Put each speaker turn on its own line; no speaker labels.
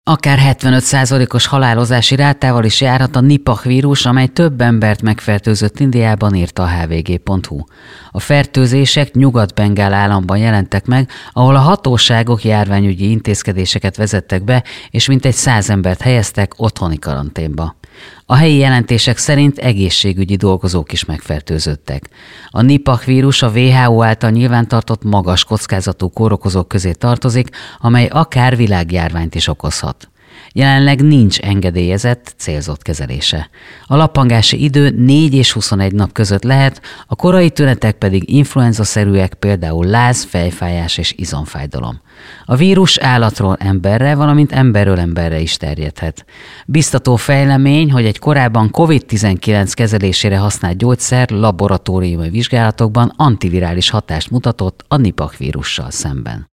Akár 75%-os halálozási rátával is járhat a Nipah vírus, amely több embert megfertőzött Indiában, írta a hvg.hu. A fertőzések Nyugat-Bengál államban jelentek meg, ahol a hatóságok járványügyi intézkedéseket vezettek be, és mintegy 100 embert helyeztek otthoni karanténba. A helyi jelentések szerint egészségügyi dolgozók is megfertőzöttek. A Nipah vírus a WHO által nyilvántartott magas kockázatú kórokozók közé tartozik, amely akár világjárványt is okozhat. Jelenleg nincs engedélyezett, célzott kezelése. A lappangási idő 4 és 21 nap között lehet, a korai tünetek pedig influenzaszerűek, például láz, fejfájás és izomfájdalom. A vírus állatról emberre, valamint emberről emberre is terjedhet. Biztató fejlemény, hogy egy korábban COVID-19 kezelésére használt gyógyszer laboratóriumi vizsgálatokban antivirális hatást mutatott a Nipah vírussal szemben.